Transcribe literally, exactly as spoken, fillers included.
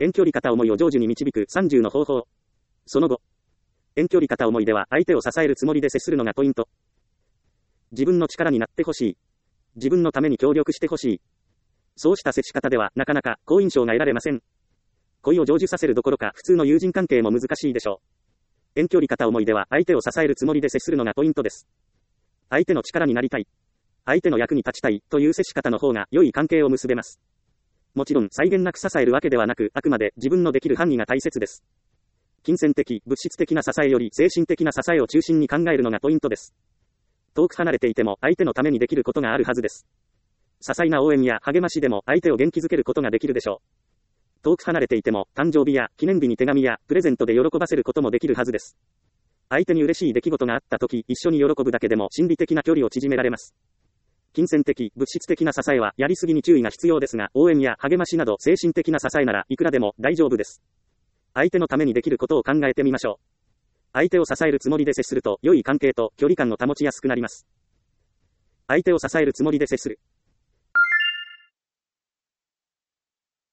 遠距離片思いを成就に導くさんじゅうの方法。その後、遠距離片思いでは相手を支えるつもりで接するのがポイント。自分の力になってほしい。自分のために協力してほしい。そうした接し方ではなかなか好印象が得られません。恋を成就させるどころか普通の友人関係も難しいでしょう。遠距離片思いでは相手を支えるつもりで接するのがポイントです。相手の力になりたい。相手の役に立ちたいという接し方の方が良い関係を結べます。もちろん際限なく支えるわけではなく、あくまで自分のできる範囲が大切です。金銭的、物質的な支えより精神的な支えを中心に考えるのがポイントです。遠く離れていても相手のためにできることがあるはずです。些細な応援や励ましでも相手を元気づけることができるでしょう。遠く離れていても誕生日や記念日に手紙やプレゼントで喜ばせることもできるはずです。相手に嬉しい出来事があった時、一緒に喜ぶだけでも心理的な距離を縮められます。金銭的、物質的な支えはやりすぎに注意が必要ですが、応援や励ましなど精神的な支えならいくらでも大丈夫です。相手のためにできることを考えてみましょう。相手を支えるつもりで接すると良い関係と距離感を保ちやすくなります。相手を支えるつもりで接する。